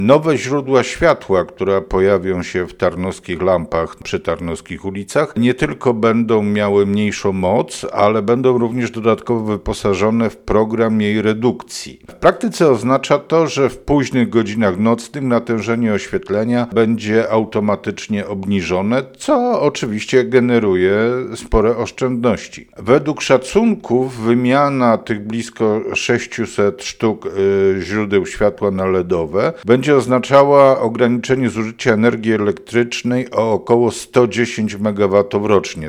Nowe źródła światła, które pojawią się w tarnowskich lampach przy tarnowskich ulicach, nie tylko będą miały mniejszą moc, ale będą również dodatkowo wyposażone w program jej redukcji. W praktyce oznacza to, że w późnych godzinach nocnych natężenie oświetlenia będzie automatycznie obniżone, co oczywiście generuje spore oszczędności. Według szacunków wymiana tych blisko 600 sztuk źródeł światła na LEDowe będzie oznaczała ograniczenie zużycia energii elektrycznej o około 110 MW rocznie.